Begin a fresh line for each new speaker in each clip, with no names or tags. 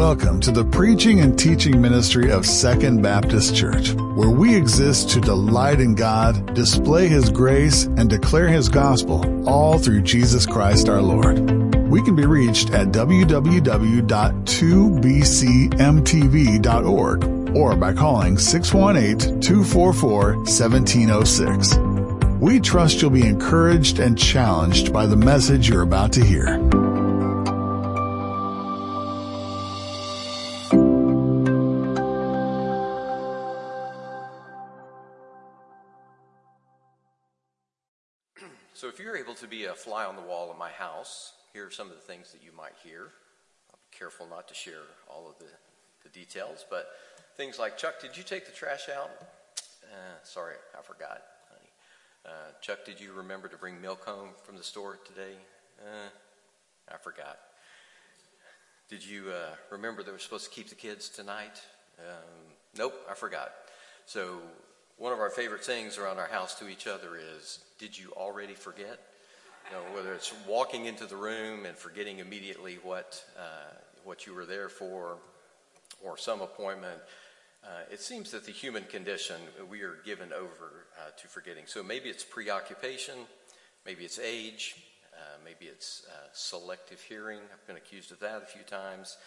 Welcome to the preaching and teaching ministry of Second Baptist Church, where we exist to delight in God, display His grace, and declare His gospel, all through Jesus Christ our Lord. We can be reached at www.2bcmtv.org or by calling 618-244-1706. We trust you'll be encouraged and challenged by the message you're about to hear.
So if you're able to be a fly on the wall at my house, here are some of the things that you might hear. I'll be careful not to share all of the details, but things like, Chuck, did you take the trash out? Sorry, I forgot, honey. Chuck, did you remember to bring milk home from the store today? I forgot. Did you remember that we're supposed to keep the kids tonight? Nope, I forgot. So one of our favorite sayings around our house to each other is, did you already forget? You know, whether it's walking into the room and forgetting immediately what you were there for, or some appointment. It seems that the human condition, we are given over to forgetting. So maybe it's preoccupation, maybe it's age, maybe it's selective hearing. I've been accused of that a few times.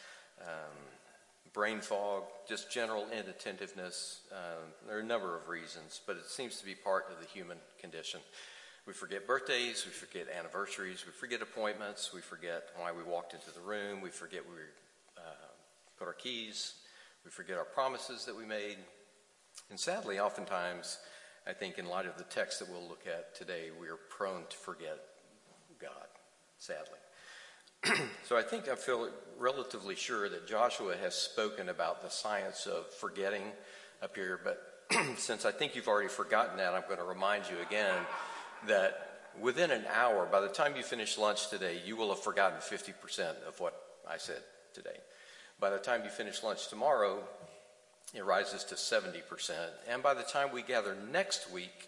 Brain fog, just general inattentiveness. There are a number of reasons, but it seems to be part of the human condition. We forget birthdays, we forget anniversaries, we forget appointments, we forget why we walked into the room, we forget we put our keys, we forget our promises that we made. And sadly, oftentimes, I think in light of the text that we'll look at today, we are prone to forget God, sadly. So I feel relatively sure that Joshua has spoken about the science of forgetting up here, but since I think you've already forgotten that, I'm going to remind you again that within an hour, by the time you finish lunch today, you will have forgotten 50% of what I said today. By the time you finish lunch tomorrow, it rises to 70%. And by the time we gather next week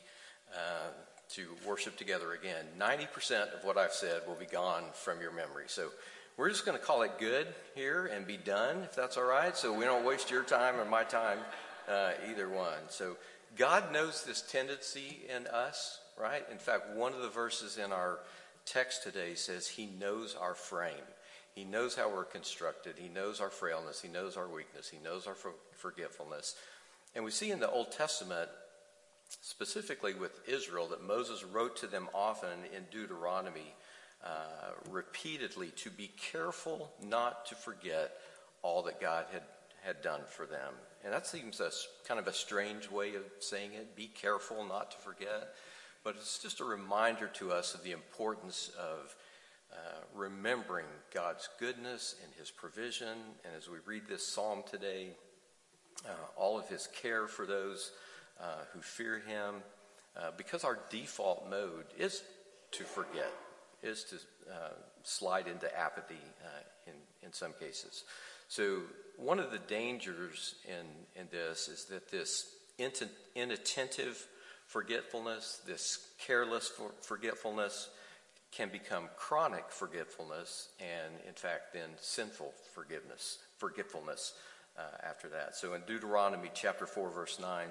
to worship together again, 90% of what I've said will be gone from your memory. So we're just going to call it good here and be done, if that's all right, so we don't waste your time or my time, either one. So God knows this tendency in us, right? In fact, one of the verses in our text today says He knows our frame. He knows how we're constructed. He knows our frailness. He knows our weakness. He knows our forgetfulness. And we see in the Old Testament, specifically with Israel, that Moses wrote to them often in Deuteronomy repeatedly to be careful not to forget all that God had done for them. And that seems kind of a strange way of saying it, be careful not to forget. But it's just a reminder to us of the importance of remembering God's goodness and His provision. And as we read this psalm today, all of His care for those who fear Him, because our default mode is to forget, is to slide into apathy in some cases. So one of the dangers in this is that this inattentive forgetfulness, this careless forgetfulness, can become chronic forgetfulness, and in fact then sinful forgetfulness after that. So in Deuteronomy chapter 4 verse 9,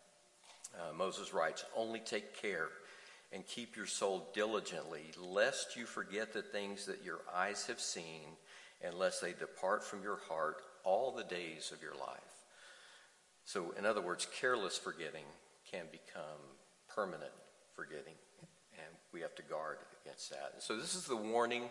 Moses writes, "Only take care and keep your soul diligently, lest you forget the things that your eyes have seen, and lest they depart from your heart all the days of your life." So in other words, careless forgetting can become permanent forgetting, and we have to guard against that. And so this is the warning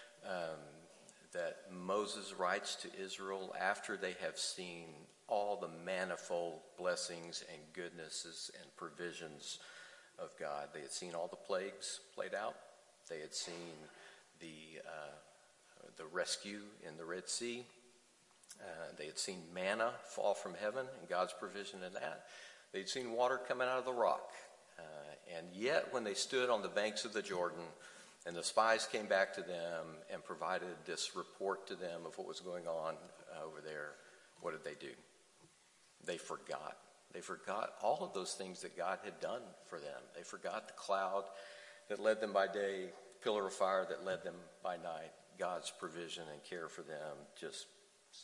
that Moses writes to Israel after they have seen all the manifold blessings and goodnesses and provisions of God. They had seen all the plagues played out. They had seen the rescue in the Red Sea. They had seen manna fall from heaven and God's provision in that. They'd seen water coming out of the rock. And yet when they stood on the banks of the Jordan and the spies came back to them and provided this report to them of what was going on over there, what did they do? They forgot. They forgot all of those things that God had done for them. They forgot the cloud that led them by day, pillar of fire that led them by night. God's provision and care for them just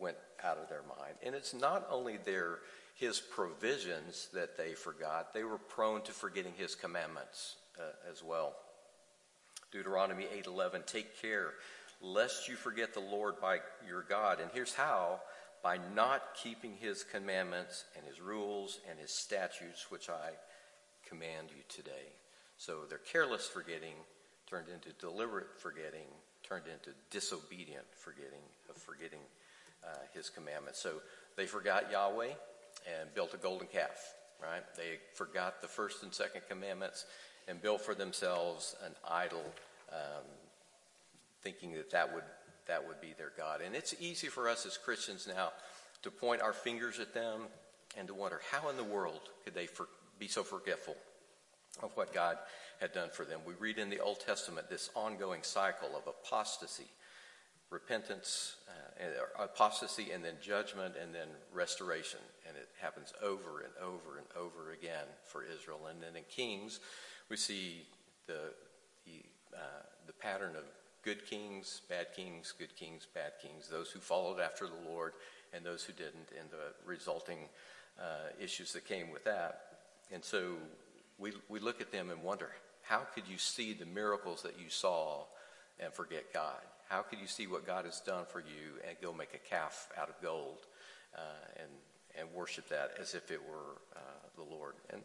went out of their mind. And it's not only his provisions that they forgot, they were prone to forgetting his commandments as well. Deuteronomy 8:11, take care lest you forget the Lord by your God. And here's how: by not keeping his commandments and his rules and his statutes, which I command you today. So their careless forgetting turned into deliberate forgetting, turned into disobedient forgetting his commandments. So they forgot Yahweh and built a golden calf, right? They forgot the first and second commandments and built for themselves an idol, thinking that would be their God. And it's easy for us as Christians now to point our fingers at them and to wonder, how in the world could they be so forgetful of what God had done for them? We read in the Old Testament this ongoing cycle of apostasy, repentance, apostasy, and then judgment, and then restoration. And it happens over and over and over again for Israel. And then in Kings, we see the pattern of good kings, bad kings, good kings, bad kings, those who followed after the Lord and those who didn't, and the resulting issues that came with that. And so we look at them and wonder, how could you see the miracles that you saw and forget God? How could you see what God has done for you and go make a calf out of gold and worship that as if it were the Lord? And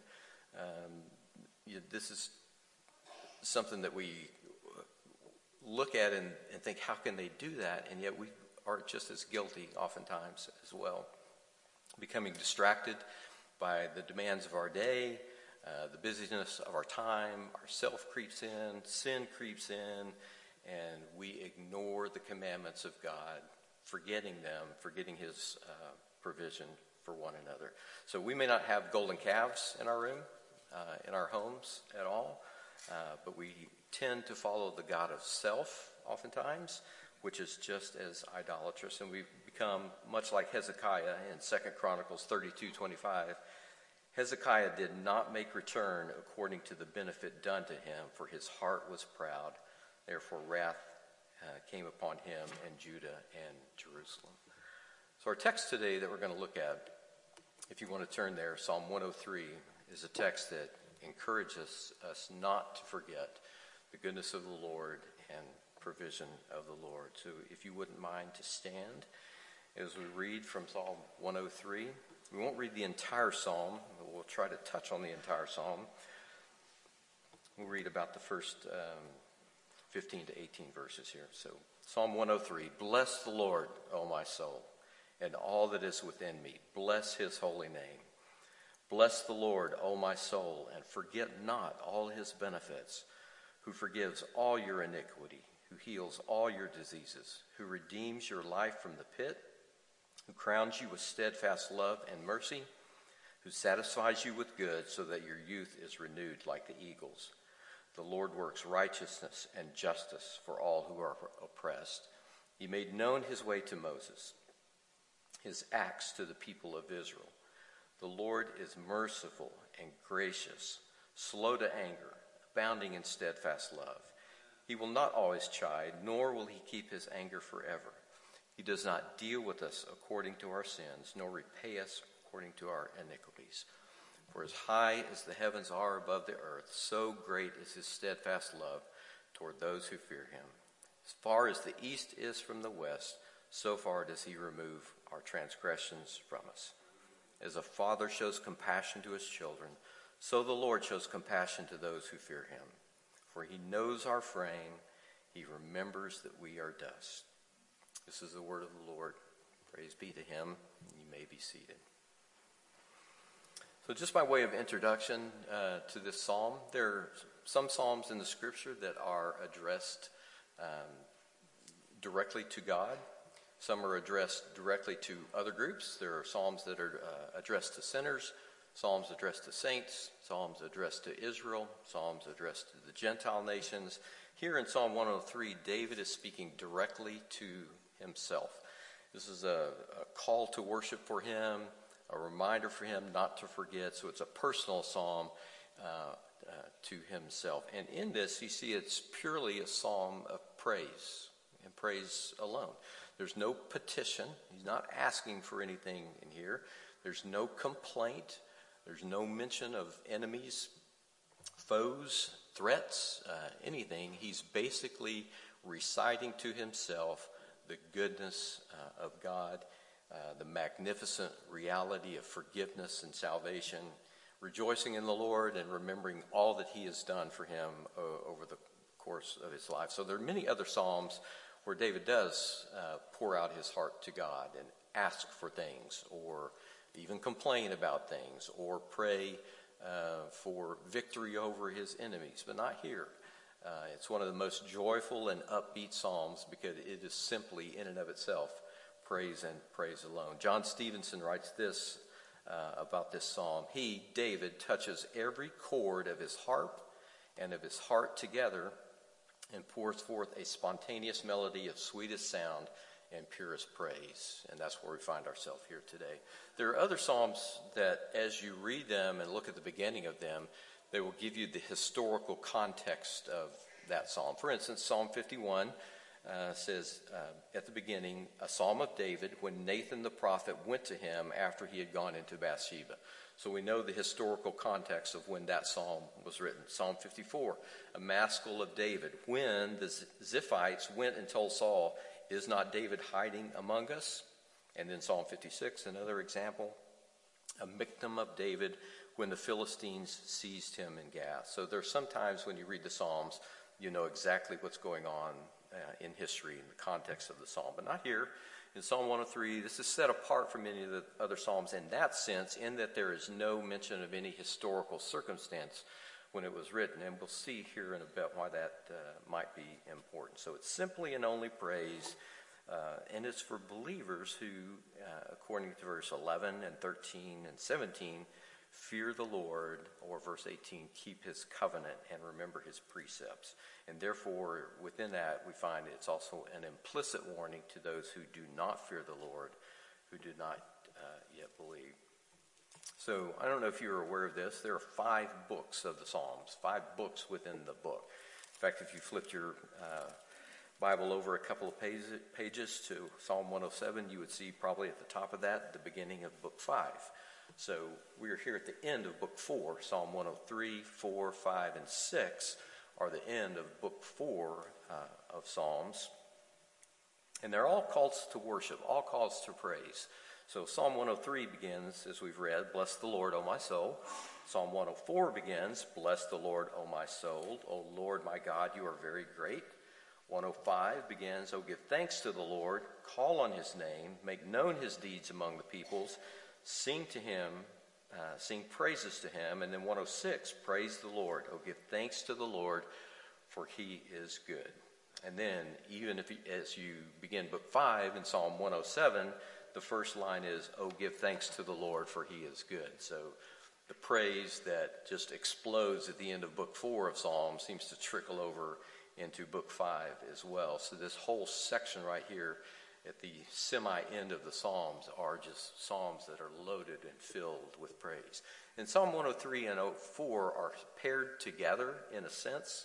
this is something that we look at and think, how can they do that? And yet we are just as guilty oftentimes as well. Becoming distracted by the demands of our day, the busyness of our time, our self creeps in, sin creeps in, and we ignore the commandments of God, forgetting his provision for one another. So we may not have golden calves in our room, in our homes at all, but we tend to follow the God of self oftentimes, which is just as idolatrous. And we've become much like Hezekiah in 2 Chronicles 32:25. Hezekiah did not make return according to the benefit done to him, for his heart was proud. Therefore wrath came upon him and Judah and Jerusalem. So our text today that we're going to look at, if you want to turn there, Psalm 103, is a text that encourages us not to forget the goodness of the Lord and provision of the Lord. So if you wouldn't mind to stand as we read from Psalm 103. We won't read the entire psalm, but we'll try to touch on the entire psalm. We'll read about the first 15 to 18 verses here. So Psalm 103, bless the Lord, O my soul, and all that is within me. Bless his holy name. Bless the Lord, O my soul, and forget not all his benefits, who forgives all your iniquity, who heals all your diseases, who redeems your life from the pit, who crowns you with steadfast love and mercy, who satisfies you with good so that your youth is renewed like the eagles. The Lord works righteousness and justice for all who are oppressed. He made known his way to Moses, his acts to the people of Israel. The Lord is merciful and gracious, slow to anger, abounding in steadfast love. He will not always chide, nor will he keep his anger forever. He does not deal with us according to our sins, nor repay us according to our iniquities. For as high as the heavens are above the earth, so great is his steadfast love toward those who fear him. As far as the east is from the west, so far does he remove our transgressions from us. As a father shows compassion to his children, so the Lord shows compassion to those who fear him. For he knows our frame, he remembers that we are dust. This is the word of the Lord. Praise be to him. You may be seated. So just by way of introduction to this psalm, there are some psalms in the scripture that are addressed directly to God. Some are addressed directly to other groups. There are psalms that are addressed to sinners, psalms addressed to saints, psalms addressed to Israel, psalms addressed to the Gentile nations. Here in Psalm 103, David is speaking directly to himself. This is a call to worship for him, a reminder for him not to forget. So it's a personal psalm to himself. And in this, you see it's purely a psalm of praise. and praise alone. There's no petition. He's not asking for anything in here. There's no complaint. There's no mention of enemies, foes, threats, anything. He's basically reciting to himself the goodness of God, the magnificent reality of forgiveness and salvation, rejoicing in the Lord and remembering all that he has done for him over the course of his life. So there are many other psalms where David does pour out his heart to God and ask for things, or even complain about things, or pray for victory over his enemies, but not here. It's one of the most joyful and upbeat psalms because it is simply, in and of itself, praise and praise alone. John Stevenson writes this about this psalm. He, David, touches every chord of his harp and of his heart together and pours forth a spontaneous melody of sweetest sound and purest praise. And that's where we find ourselves here today. There are other psalms that, as you read them and look at the beginning of them, they will give you the historical context of that psalm. For instance, Psalm 51 says at the beginning, a psalm of David when Nathan the prophet went to him after he had gone into Bathsheba. So we know the historical context of when that psalm was written. Psalm 54, a maskil of David. When the Ziphites went and told Saul, is not David hiding among us? And then Psalm 56, another example, a miktam of David when the Philistines seized him in Gath. So there's sometimes when you read the Psalms, you know exactly what's going on in history, in the context of the Psalm. But not here. In Psalm 103, this is set apart from any of the other Psalms in that sense, in that there is no mention of any historical circumstance when it was written. And we'll see here in a bit why that might be important. So it's simply and only praise, and it's for believers who, according to verse 11 and 13 and 17, fear the Lord, or verse 18, keep his covenant and remember his precepts. And therefore, within that, we find it's also an implicit warning to those who do not fear the Lord, who do not yet believe. So I don't know if you're aware of this. There are 5 books of the Psalms, 5 books within the book. In fact, if you flipped your Bible over a couple of pages to Psalm 107, you would see probably at the top of that the beginning of book 5. So we are here at the end of book 4. Psalm 103, 4, 5, and 6 are the end of book 4 of Psalms. And they're all calls to worship, all calls to praise. So Psalm 103 begins, as we've read, bless the Lord, O my soul. Psalm 104 begins, bless the Lord, O my soul. O Lord, my God, you are very great. 105 begins, O give thanks to the Lord, call on his name, make known his deeds among the peoples. Sing to him, sing praises to him. And then 106, praise the Lord. Oh, give thanks to the Lord, for he is good. And then, even if as you begin book 5 in Psalm 107, the first line is, oh, give thanks to the Lord, for he is good. So the praise that just explodes at the end of book 4 of Psalms seems to trickle over into book 5 as well. So this whole section right here at the semi-end of the Psalms are just Psalms that are loaded and filled with praise. And Psalm 103 and 104 are paired together in a sense,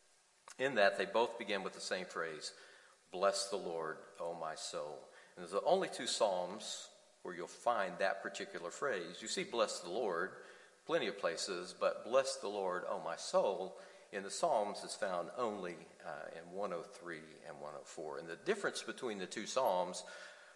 in that they both begin with the same phrase, bless the Lord, O my soul. And there's the only 2 Psalms where you'll find that particular phrase. You see bless the Lord plenty of places, but bless the Lord, O my soul, in the Psalms is found only in 103 and 104. And the difference between the 2 Psalms,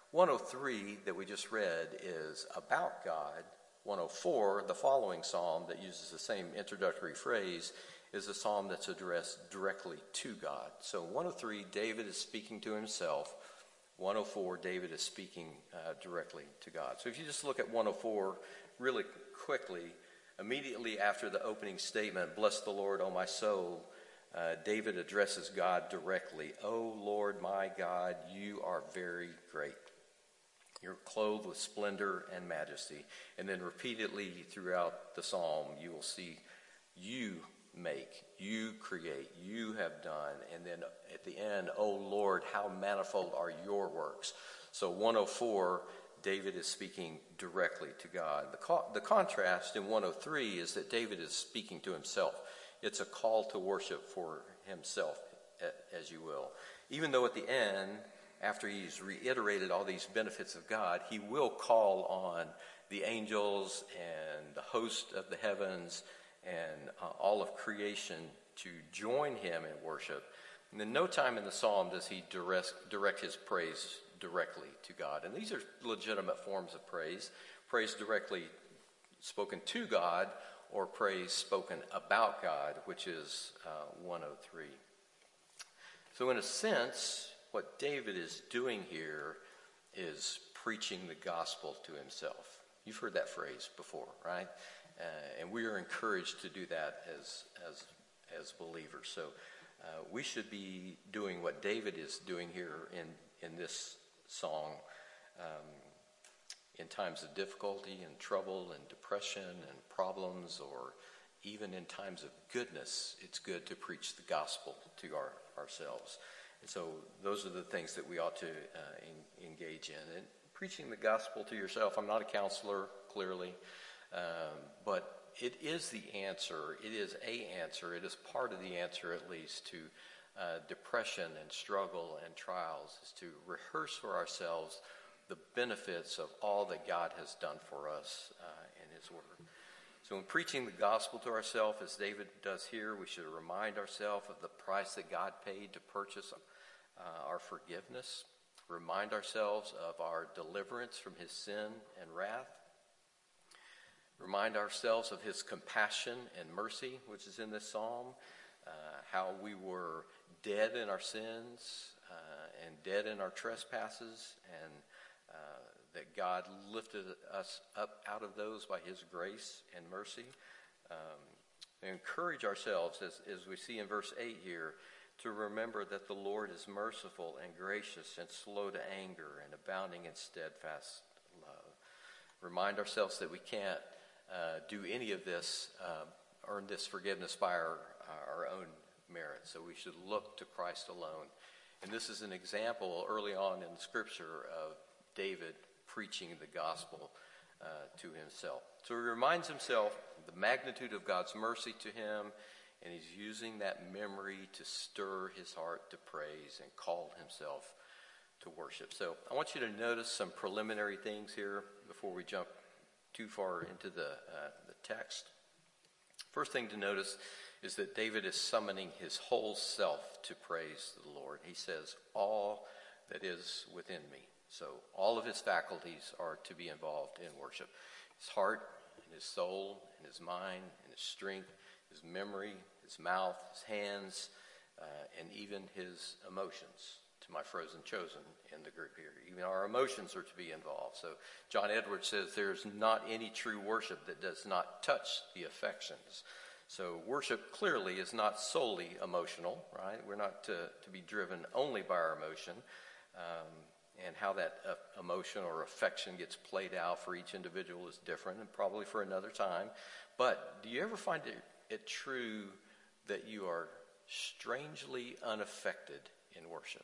103 that we just read is about God. 104, the following psalm that uses the same introductory phrase, is a psalm that's addressed directly to God. So 103, David is speaking to himself. 104, David is speaking directly to God. So if you just look at 104 really quickly, immediately after the opening statement, bless the Lord, O my soul, David addresses God directly. O Lord, my God, you are very great. You're clothed with splendor and majesty. And then repeatedly throughout the psalm, you will see you make, you create, you have done. And then at the end, O Lord, how manifold are your works. So 104, David is speaking directly to God. The contrast in 103 is that David is speaking to himself. It's a call to worship for himself, as you will. Even though at the end, after he's reiterated all these benefits of God, he will call on the angels and the host of the heavens and all of creation to join him in worship. And in no time in the psalm does he direct his praise directly to God. And these are legitimate forms of praise. Praise directly spoken to God, or praise spoken about God, which is 103. So in a sense, what David is doing here is preaching the gospel to himself. You've heard that phrase before, right? And we are encouraged to do that as believers. So we should be doing what David is doing here in this song. In times of difficulty and trouble and depression and problems, or even in times of goodness, it's good to preach the gospel to ourselves. And so those are the things that we ought to engage in. And preaching the gospel to yourself, I'm not a counselor, clearly, but it is the answer. It is a answer. It is part of the answer, at least, to depression and struggle and trials, is to rehearse for ourselves the benefits of all that God has done for us in his word. So in preaching the gospel to ourselves, as David does here, we should remind ourselves of the price that God paid to purchase our forgiveness, remind ourselves of our deliverance from his sin and wrath, remind ourselves of his compassion and mercy, which is in this psalm, how we were dead in our sins and dead in our trespasses, and that God lifted us up out of those by his grace and mercy. And encourage ourselves, as we see in verse 8 here, to remember that the Lord is merciful and gracious and slow to anger and abounding in steadfast love. Remind ourselves that we can't do any of this, earn this forgiveness by our own merit. So we should look to Christ alone. And this is an example early on in the scripture of David preaching the gospel to himself. So he reminds himself of the magnitude of God's mercy to him, and he's using that memory to stir his heart to praise and call himself to worship. So I want you to notice some preliminary things here before we jump too far into the text. First thing to notice is that David is summoning his whole self to praise the Lord. He says, all that is within me. So all of his faculties are to be involved in worship. His heart and his soul and his mind and his strength, his memory, his mouth, his hands, and even his emotions, to my frozen chosen in the group here. Even our emotions are to be involved. So John Edwards says there's not any true worship that does not touch the affections. So worship clearly is not solely emotional, right? We're not to be driven only by our emotion. And how that emotion or affection gets played out for each individual is different, and probably for another time. But do you ever find it true that you are strangely unaffected in worship?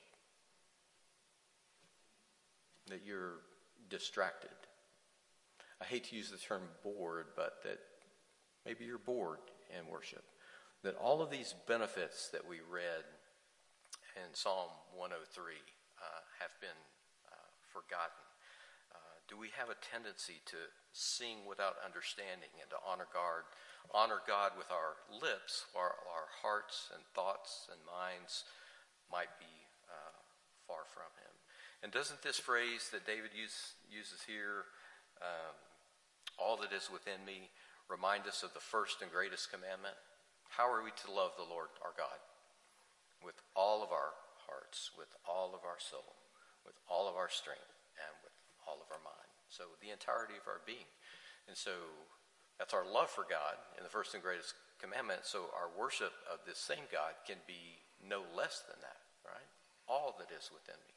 That you're distracted? I hate to use the term bored, but that maybe you're bored in worship. That all of these benefits that we read in Psalm 103 have been forgotten. Do we have a tendency to sing without understanding and to honor God with our lips, while our hearts and thoughts and minds might be far from him? And doesn't this phrase that David uses here, all that is within me, remind us of the first and greatest commandment? How are we to love the Lord our God? With all of our hearts, with all of our soul, with all of our strength, and with all of our mind. So the entirety of our being. And so that's our love for God in the first and greatest commandment. So our worship of this same God can be no less than that, right? All that is within me.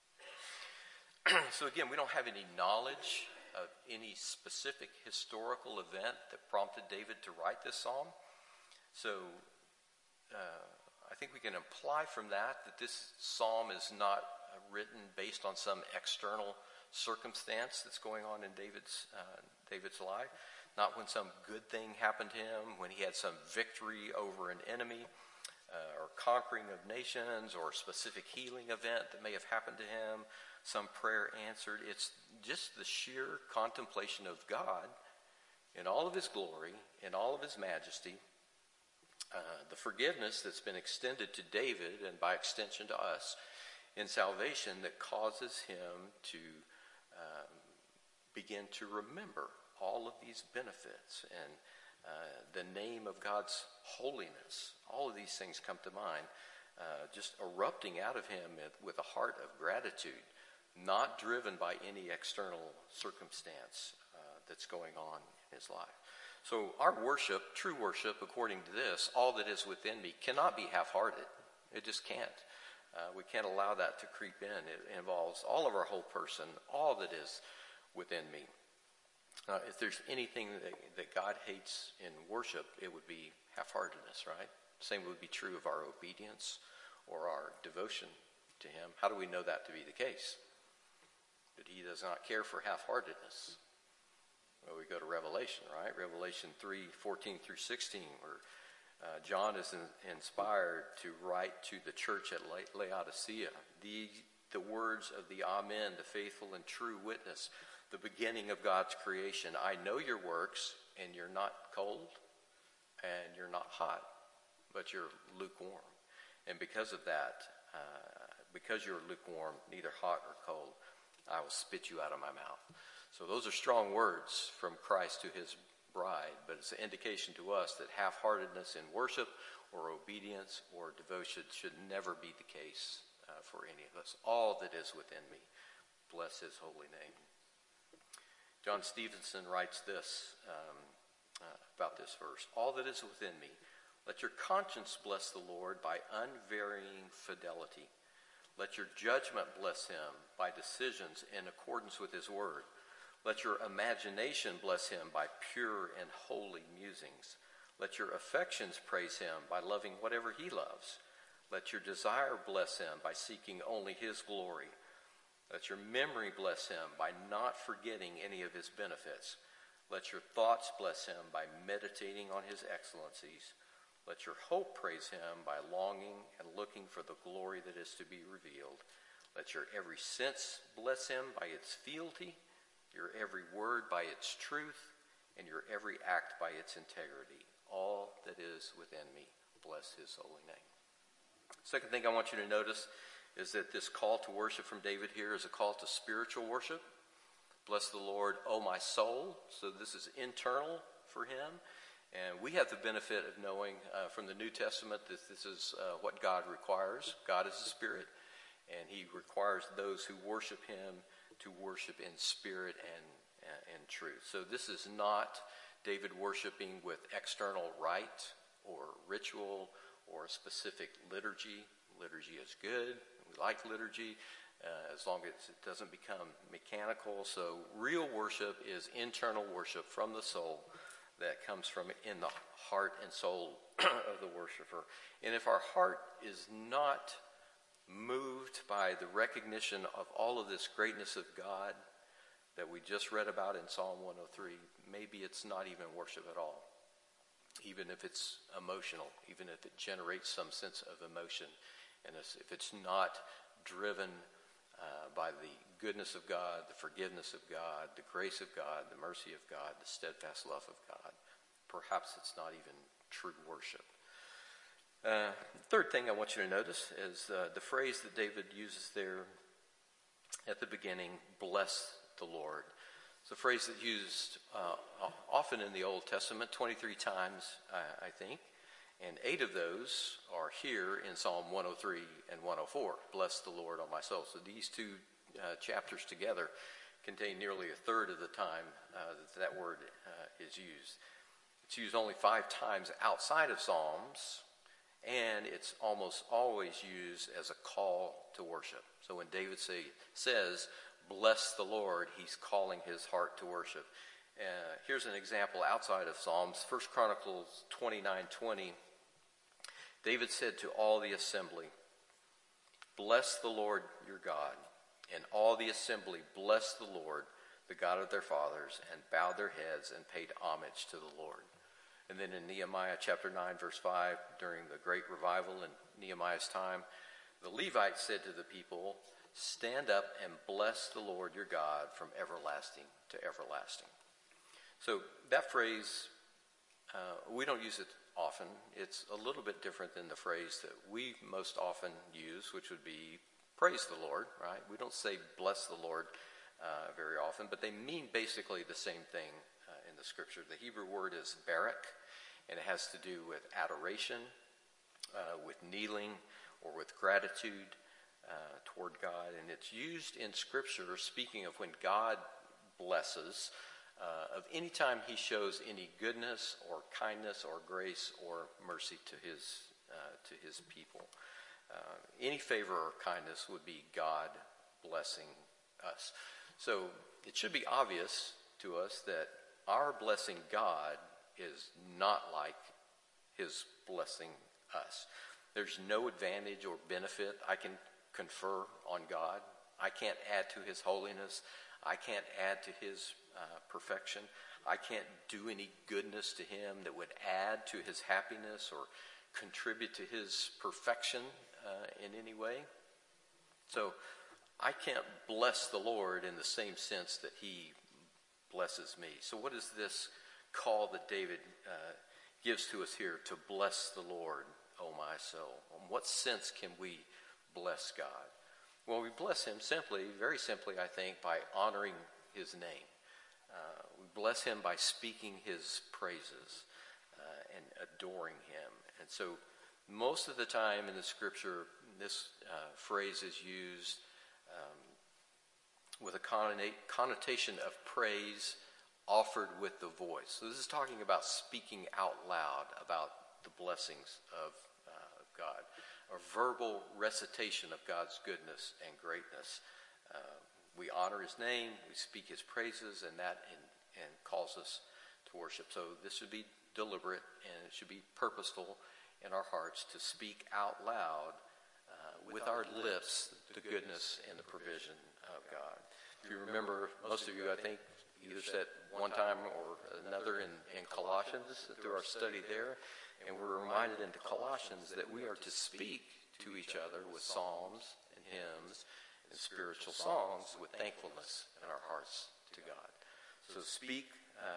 So again, we don't have any knowledge of any specific historical event that prompted David to write this psalm. So I think we can imply from that this psalm is not written based on some external circumstance that's going on in David's life. Not when some good thing happened to him, when he had some victory over an enemy. or conquering of nations, or a specific healing event that may have happened to him, some prayer answered. It's just the sheer contemplation of God in all of his glory, in all of his majesty, the forgiveness that's been extended to David and by extension to us in salvation that causes him to begin to remember all of these benefits and the name of God's holiness. All of these things come to mind, just erupting out of him with a heart of gratitude, not driven by any external circumstance that's going on in his life. So our worship, true worship, according to this, all that is within me, cannot be half-hearted. It just can't. We can't allow that to creep in. It involves all of our whole person, all that is within me. If there's anything that God hates in worship, it would be half-heartedness, right? Same would be true of our obedience or our devotion to him. How do we know that to be the case? That he does not care for half-heartedness. Well, we go to Revelation, right? Revelation 3:14 through 16, where John is inspired to write to the church at Laodicea the words of the Amen, the faithful and true witness, the beginning of God's creation. I know your works, and you're not cold, and you're not hot, but you're lukewarm. And because of that, because you're lukewarm, neither hot or cold, I will spit you out of my mouth. So those are strong words from Christ to his bride, but it's an indication to us that half-heartedness in worship or obedience or devotion should never be the case for any of us. All that is within me, bless his holy name. John Stevenson writes this about this verse. All that is within me, let your conscience bless the Lord by unvarying fidelity. Let your judgment bless him by decisions in accordance with his word. Let your imagination bless him by pure and holy musings. Let your affections praise him by loving whatever he loves. Let your desire bless him by seeking only his glory. Let your memory bless him by not forgetting any of his benefits. Let your thoughts bless him by meditating on his excellencies. Let your hope praise him by longing and looking for the glory that is to be revealed. Let your every sense bless him by its fealty, your every word by its truth, and your every act by its integrity. All that is within me, bless his holy name. Second thing I want you to notice is that this call to worship from David here is a call to spiritual worship. Bless the Lord, O my soul. So this is internal for him. And we have the benefit of knowing from the New Testament that this is what God requires. God is a spirit, and he requires those who worship him to worship in spirit and truth. So this is not David worshiping with external rite or ritual or a specific liturgy. Liturgy is good. We like liturgy as long as it doesn't become mechanical. So real worship is internal worship from the soul that comes from in the heart and soul of the worshiper. And if our heart is not moved by the recognition of all of this greatness of God that we just read about in Psalm 103, maybe it's not even worship at all. Even if it's emotional, even if it generates some sense of emotion, and if it's not driven by the goodness of God, the forgiveness of God, the grace of God, the mercy of God, the steadfast love of God, perhaps it's not even true worship. Third thing I want you to notice is the phrase that David uses there at the beginning, bless the Lord. It's a phrase that's used often in the Old Testament, 23 times, I think. And 8 of those are here in Psalm 103 and 104. Bless the Lord, O my soul. So these two chapters together contain nearly a third of the time that word is used. It's used only 5 times outside of Psalms, and it's almost always used as a call to worship. So when David says, bless the Lord, he's calling his heart to worship. Here's an example outside of Psalms. 1 Chronicles 29:20. David said to all the assembly, bless the Lord your God. And all the assembly blessed the Lord, the God of their fathers, and bowed their heads and paid homage to the Lord. And then in Nehemiah chapter 9, verse 5, during the great revival in Nehemiah's time, the Levites said to the people, "Stand up and bless the Lord your God from everlasting to everlasting." So that phrase, we don't use it often. It's a little bit different than the phrase that we most often use, which would be praise the Lord, right? We don't say bless the Lord very often, but they mean basically the same thing in the scripture. The Hebrew word is barak, and it has to do with adoration, with kneeling, or with gratitude toward God. And it's used in scripture, speaking of when God blesses, of any time he shows any goodness or kindness or grace or mercy to his people. Any favor or kindness would be God blessing us. So it should be obvious to us that our blessing God is not like his blessing us. There's no advantage or benefit I can confer on God. I can't add to his holiness. I can't add to his perfection. I can't do any goodness to him that would add to his happiness or contribute to his perfection in any way. So I can't bless the Lord in the same sense that he blesses me. So what is this call that David gives to us here, to bless the Lord, O my soul? In what sense can we bless God? Well, we bless him simply, very simply, I think, by honoring his name. We bless him by speaking his praises and adoring him. And so most of the time in the scripture, this phrase is used with a connotation of praise offered with the voice. So this is talking about speaking out loud about the blessings of God, a verbal recitation of God's goodness and greatness. We honor his name, we speak his praises, and that and calls us to worship. So this should be deliberate, and it should be purposeful in our hearts to speak out loud with our lips the goodness and the provision of God. If you remember, most of you, I think, either said one time or another in Colossians through our study there, and we're reminded in Colossians that we are to speak to each other with psalms and hymns and spiritual songs with thankfulness in our hearts to God. So speak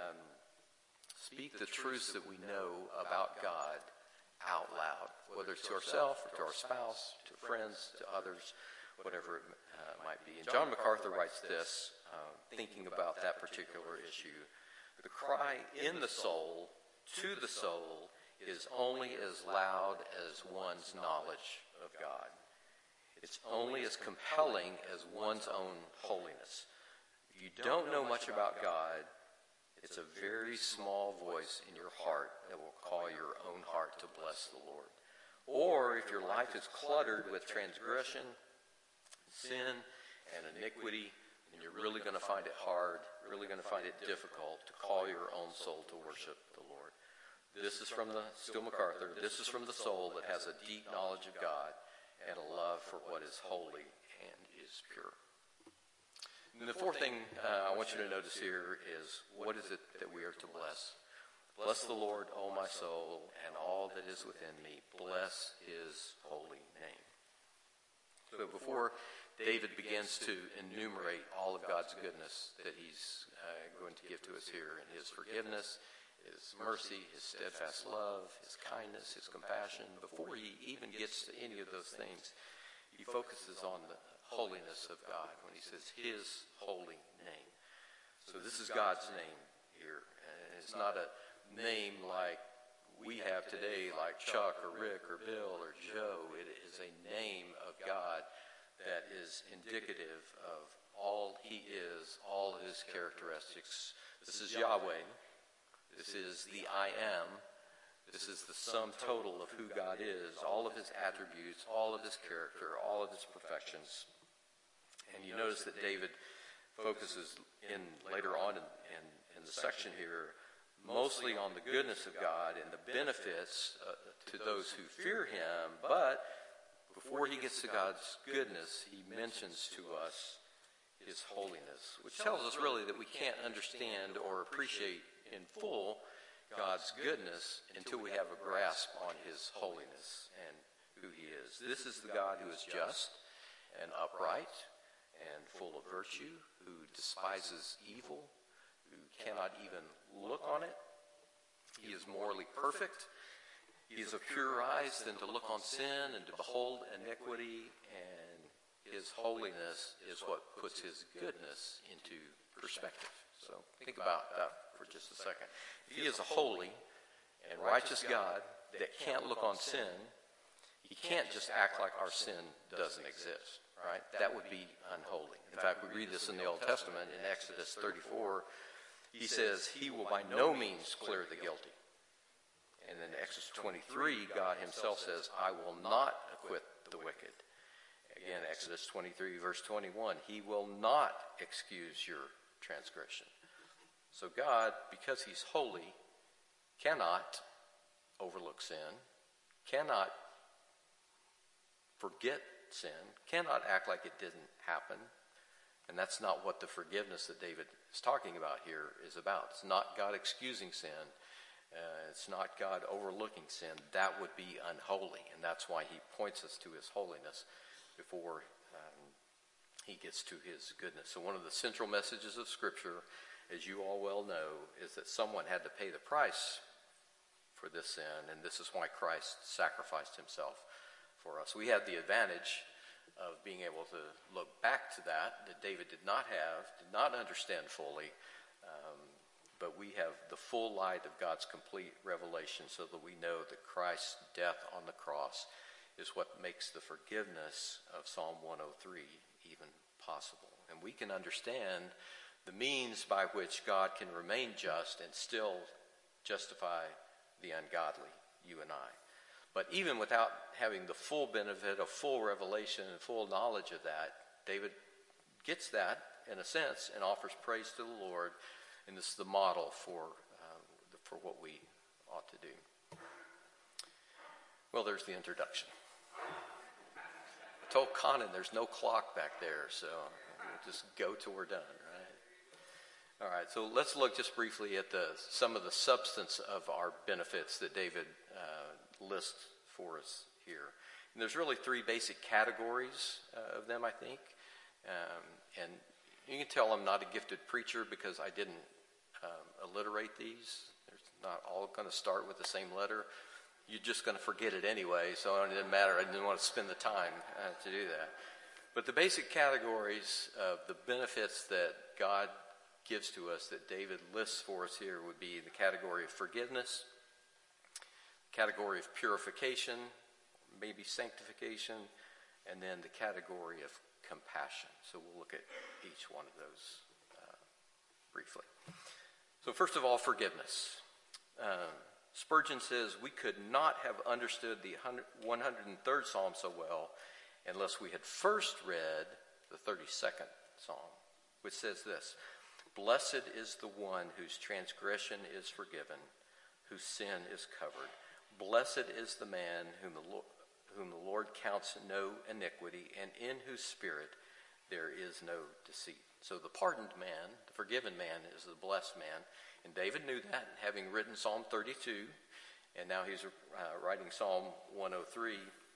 the truths that we know about God out loud, whether it's to ourselves or to our spouse, to friends, to others, whatever it might be. And John MacArthur writes this, thinking about that particular issue: the cry in the soul, to the soul, is only as loud as one's knowledge of God. It's only as compelling as one's own holiness. If you don't know much about God, it's a very small voice in your heart that will call your own heart to bless the Lord. Or if your life is cluttered with transgression, sin, and iniquity, then you're really going to find it hard, really going to find it difficult to call your own soul to worship the Lord. This is from Still MacArthur. This is from the soul that has a deep knowledge of God and a love for what is holy and is pure. And the fourth thing I want you to notice here is, what is it that we are to bless? Bless the Lord, O my soul, and all that is within me. Bless his holy name. So before David begins to enumerate all of God's goodness that he's going to give to us here, and his forgiveness, his mercy, his steadfast love, his kindness, his compassion, before he even gets to any of those things, he focuses on the holiness of God when he says his holy name. So this is God's name here. And it's not a name like we have today, like Chuck or Rick or Bill or Joe. It is a name of God that is indicative of all he is, all his characteristics. This is Yahweh. This is the I am. This is the sum total of who God is, all of his attributes, all of his character, all of his perfections. And you notice that David focuses later on in the section here mostly on the goodness of God and the benefits to those who fear him. But before he gets to God's goodness, he mentions to us his holiness, which tells us really that we can't understand or appreciate in full God's goodness until we have a grasp on his holiness and who he is. This is the God who is just and upright and full of virtue, who despises evil, who cannot even look on it. He is morally perfect. He is of purer eyes than to look on sin and to behold iniquity, and his holiness is what puts his goodness into perspective. So think about that for just a second. If he is a holy and righteous God that can't look on sin, he can't just act like our sin doesn't exist, right? That would be unholy. In fact, we read this in the Old Testament in Exodus 34. He says he will by no means clear the guilty. And in Exodus 23, God himself says, I will not acquit the wicked. Again, Exodus 23, verse 21, he will not excuse your transgression. So God, because he's holy, cannot overlook sin, cannot forget sin, cannot act like it didn't happen. And that's not what the forgiveness that David is talking about here is about. It's not God excusing sin. It's not God overlooking sin. That would be unholy. And that's why he points us to his holiness before he gets to his goodness. So one of the central messages of Scripture, as you all well know, is that someone had to pay the price for this sin. And this is why Christ sacrificed himself for us. We have the advantage of being able to look back to that David did not have, did not understand fully, but we have the full light of God's complete revelation so that we know that Christ's death on the cross is what makes the forgiveness of Psalm 103 even possible. And we can understand the means by which God can remain just and still justify the ungodly, you and I. But even without having the full benefit of full revelation and full knowledge of that, David gets that, in a sense, and offers praise to the Lord. And this is the model for what we ought to do. Well, there's the introduction. I told Conan there's no clock back there, so we'll just go till we're done, right? All right, so let's look just briefly at some of the substance of our benefits that David lists for us here. And there's really three basic categories of them, I think. And you can tell I'm not a gifted preacher because I didn't alliterate these. They're not all going to start with the same letter. You're just going to forget it anyway, so it didn't matter. I didn't want to spend the time to do that. But the basic categories of the benefits that God gives to us that David lists for us here would be the category of forgiveness, category of purification, maybe sanctification, and then the category of compassion. So we'll look at each one of those briefly. So first of all, forgiveness. Spurgeon says we could not have understood the 103rd Psalm so well unless we had first read the 32nd Psalm, which says this: Blessed is the one whose transgression is forgiven, whose sin is covered. Blessed is the man whom the Lord counts no iniquity, and in whose spirit there is no deceit. So the pardoned man, the forgiven man, is the blessed man. And David knew that, having written Psalm 32, and now he's writing Psalm 103.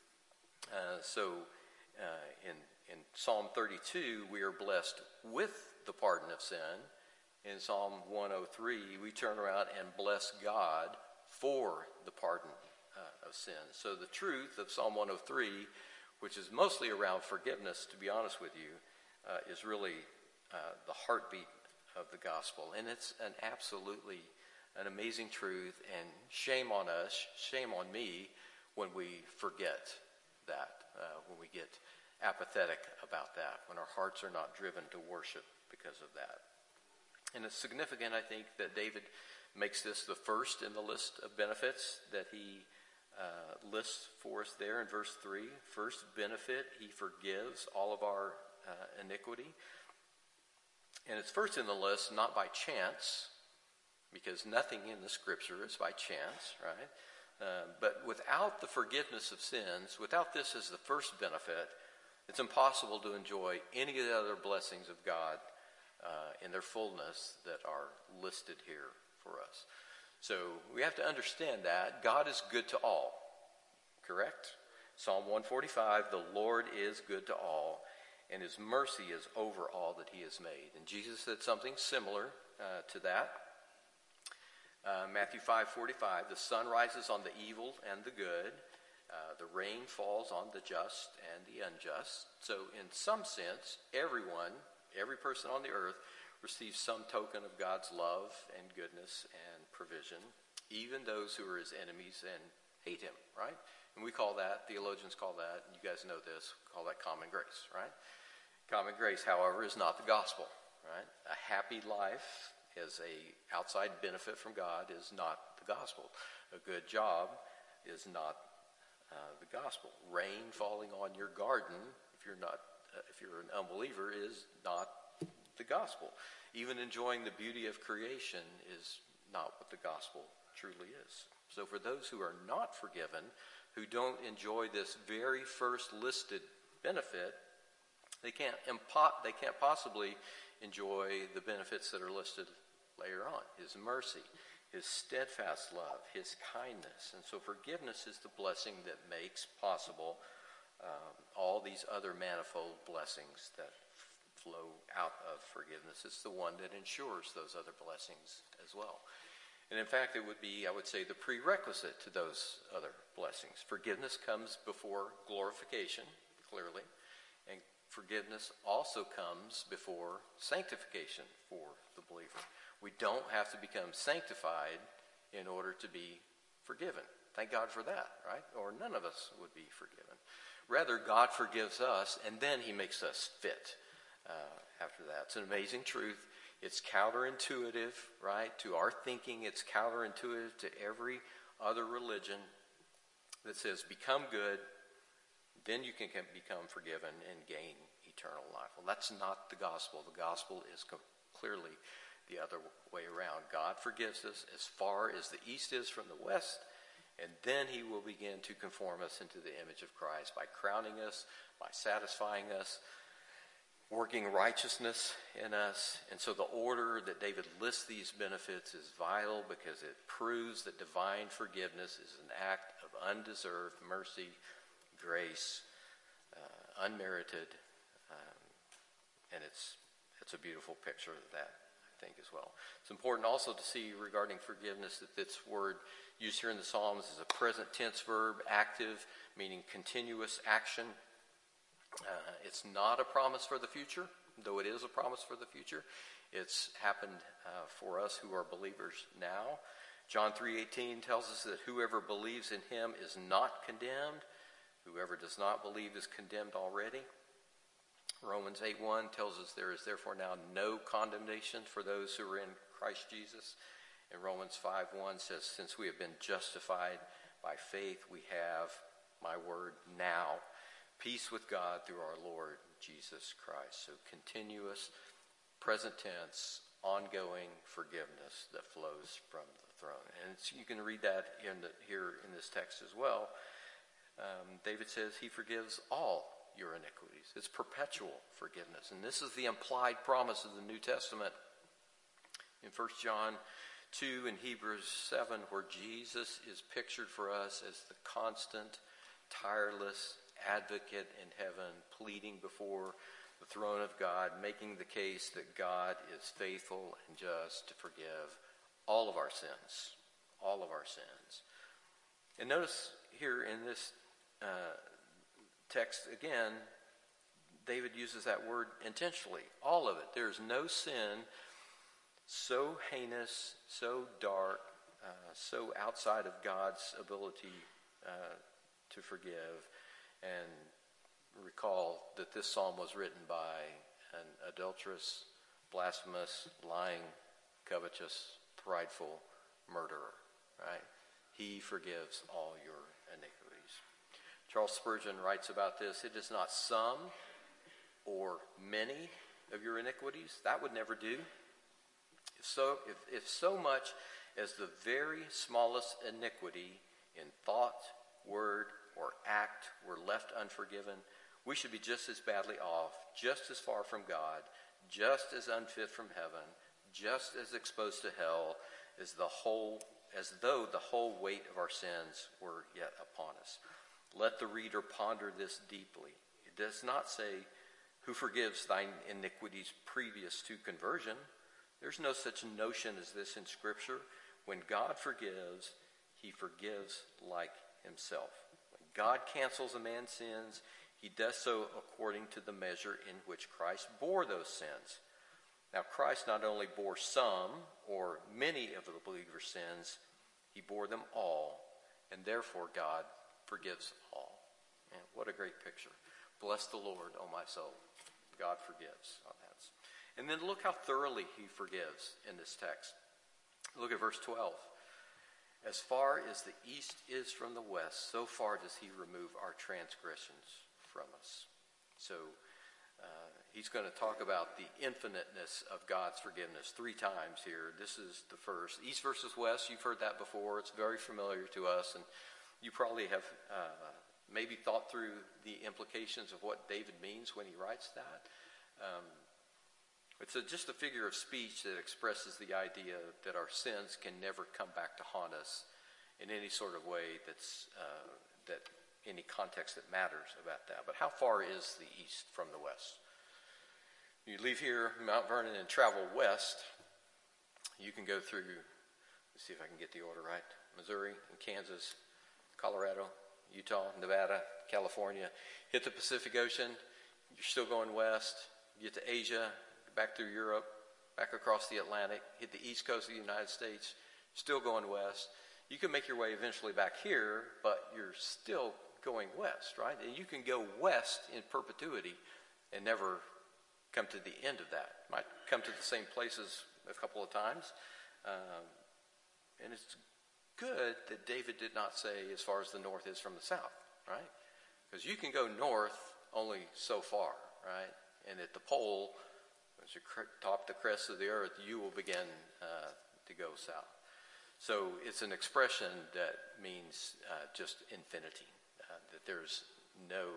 In Psalm 32, we are blessed with the pardon of sin. In Psalm 103, we turn around and bless God for the pardon of sin. So the truth of Psalm 103, which is mostly around forgiveness, to be honest with you, is really the heartbeat of the gospel. And it's absolutely an amazing truth, and shame on us, shame on me, when we forget that, when we get apathetic about that, when our hearts are not driven to worship because of that. And it's significant, I think, that David makes this the first in the list of benefits that he lists for us there in verse 3. First benefit, he forgives all of our iniquity. And it's first in the list not by chance, because nothing in the Scripture is by chance, right? But without the forgiveness of sins, without this as the first benefit, it's impossible to enjoy any of the other blessings of God in their fullness that are listed here for us. So we have to understand that God is good to all, correct? Psalm 145, the Lord is good to all, and his mercy is over all that he has made. And Jesus said something similar to that. Matthew 5:45, the sun rises on the evil and the good. The rain falls on the just and the unjust. So in some sense, every person on the earth receives some token of God's love and goodness and provision, even those who are his enemies and hate him, right? And we call that, theologians call that, and you guys know this, call that common grace, right? Common grace, however, is not the gospel, right? A happy life as a outside benefit from God is not the gospel. A good job is not the gospel. Rain falling on your garden, if you're an unbeliever, is not the gospel. Even enjoying the beauty of creation is not what the gospel truly is. So for those who are not forgiven, who don't enjoy this very first listed benefit, they can't possibly enjoy the benefits that are listed later on. His mercy, his steadfast love, his kindness. And so forgiveness is the blessing that makes possible all these other manifold blessings that flow out of forgiveness. It's the one that ensures those other blessings as well. And in fact, it would be, I would say, the prerequisite to those other blessings. Forgiveness comes before glorification, clearly. And forgiveness also comes before sanctification for the believer. We don't have to become sanctified in order to be forgiven. Thank God for that, right? Or none of us would be forgiven. Rather, God forgives us, and then he makes us fit after that. It's an amazing truth. It's counterintuitive, right, to our thinking. It's counterintuitive to every other religion that says, become good, then you can become forgiven and gain eternal life. Well, that's not the gospel. The gospel is clearly the other way around. God forgives us as far as the east is from the west, and then he will begin to conform us into the image of Christ by crowning us, by satisfying us, working righteousness in us. And so the order that David lists these benefits is vital because it proves that divine forgiveness is an act of undeserved mercy, grace, unmerited, and it's a beautiful picture of that, I think, as well. It's important also to see regarding forgiveness that this word used here in the Psalms is a present tense verb, active, meaning continuous action. It's not a promise for the future, though it is a promise for the future. It's happened for us who are believers now. John 3:18 tells us that whoever believes in him is not condemned. Whoever does not believe is condemned already. Romans 8:1 tells us there is therefore now no condemnation for those who are in Christ Jesus. And Romans 5:1 says, since we have been justified by faith, we have, my word, now peace with God through our Lord Jesus Christ. So continuous, present tense, ongoing forgiveness that flows from the throne. And you can read that here in this text as well. David says he forgives all your iniquities. It's perpetual forgiveness. And this is the implied promise of the New Testament in 1 John 2 and Hebrews 7, where Jesus is pictured for us as the constant, tireless advocate in heaven, pleading before the throne of God, making the case that God is faithful and just to forgive all of our sins. All of our sins. And notice here in this text again, David uses that word intentionally. All of it. There's no sin so heinous, so dark, so outside of God's ability to forgive. And recall that this psalm was written by an adulterous, blasphemous, lying, covetous, prideful murderer, right? He forgives all your iniquities. Charles Spurgeon writes about this. It is not some or many of your iniquities. That would never do. If so much as the very smallest iniquity in thought, word, or act were left unforgiven, we should be just as badly off, just as far from God, just as unfit from heaven, just as exposed to hell as the whole though the whole weight of our sins were yet upon us. Let the reader ponder this deeply. It does not say, who forgives thine iniquities previous to conversion. There's no such notion as this in Scripture. When God forgives, he forgives like himself. When God cancels a man's sins, he does so according to the measure in which Christ bore those sins. Now, Christ not only bore some or many of the believer's sins, he bore them all, and therefore God forgives all. Man, what a great picture. Bless the Lord, O my soul. God forgives. And then look how thoroughly he forgives in this text. Look at verse 12. As far as the east is from the west, so far does he remove our transgressions from us. So he's going to talk about the infiniteness of God's forgiveness 3 times here. This is the first. East versus west, you've heard that before. It's very familiar to us, and you probably have maybe thought through the implications of what David means when he writes that. It's just a figure of speech that expresses the idea that our sins can never come back to haunt us in any sort of way that's that any context that matters about that. But how far is the east from the west? You leave here, Mount Vernon, and travel west. You can go through, let's see if I can get the order right, Missouri and Kansas, Colorado, Utah, Nevada, California. Hit the Pacific Ocean. You're still going west. You get to Asia, back through Europe, back across the Atlantic, hit the east coast of the United States, still going west. You can make your way eventually back here, but you're still going west, right? And you can go west in perpetuity and never come to the end of that. Might come to the same places a couple of times. And it's good that David did not say as far as the north is from the south, right? Because you can go north only so far, right? And at the pole, as you top the crest of the earth, you will begin to go south. So it's an expression that means just infinity, that there's no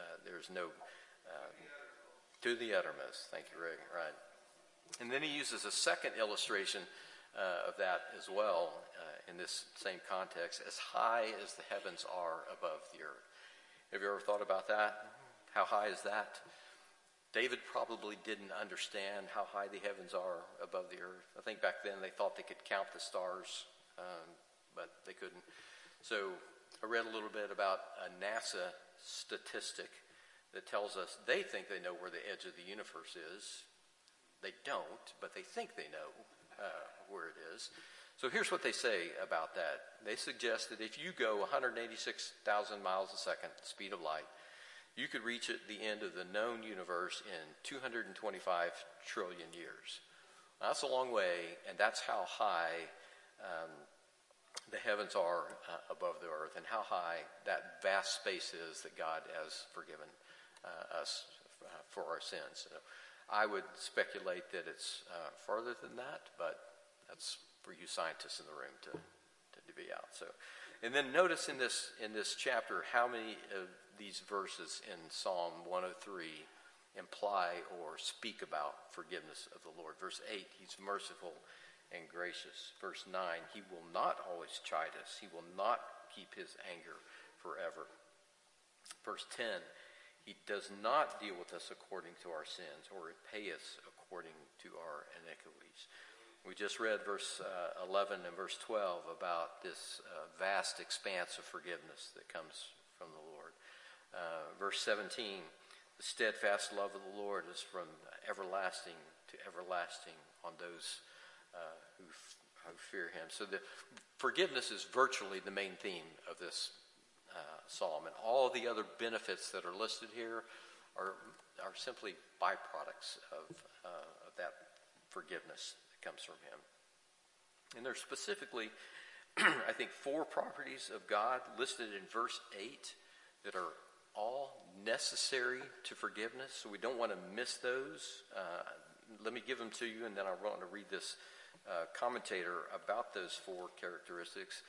to the uttermost. Thank you, Ray. Right. And then he uses a second illustration of that as well in this same context, as high as the heavens are above the earth. Have you ever thought about that? How high is that? David probably didn't understand how high the heavens are above the earth. I think back then they thought they could count the stars, but they couldn't. So I read a little bit about a NASA statistic that tells us they think they know where the edge of the universe is. They don't, but they think they know where it is. So here's what they say about that. They suggest that if you go 186,000 miles a second, the speed of light, you could reach at the end of the known universe in 225 trillion years. Now, that's a long way, and that's how high the heavens are above the earth, and how high that vast space is that God has forgiven us for our sins. So I would speculate that it's farther than that, but that's for you scientists in the room to be out. So, and then notice in this chapter how many of these verses in Psalm 103 imply or speak about forgiveness of the Lord. Verse 8, he's merciful and gracious. Verse 9, he will not always chide us. He will not keep his anger forever. Verse 10, he does not deal with us according to our sins or repay us according to our iniquities. We just read verse 11 and verse 12 about this vast expanse of forgiveness that comes from the Lord. Verse 17, the steadfast love of the Lord is from everlasting to everlasting on those who fear him. So the forgiveness is virtually the main theme of this psalm, and all the other benefits that are listed here are simply byproducts of that forgiveness that comes from him. And there's specifically, I think, 4 properties of God listed in verse 8 that are all necessary to forgiveness, so we don't want to miss those. Let me give them to you, and then I want to read this commentator about those 4 characteristics.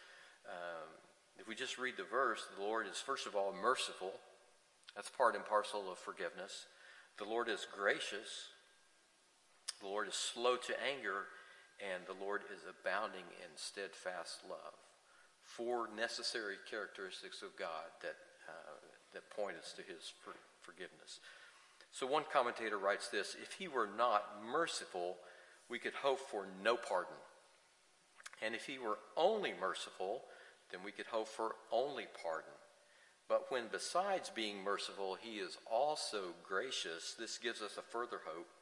If we just read the verse, the Lord is, first of all, merciful. That's part and parcel of forgiveness. The Lord is gracious. The Lord is slow to anger, and the Lord is abounding in steadfast love. 4 necessary characteristics of God that point us to his forgiveness. So one commentator writes this: if he were not merciful, we could hope for no pardon. And if he were only merciful, then we could hope for only pardon. But when besides being merciful, he is also gracious, this gives us a further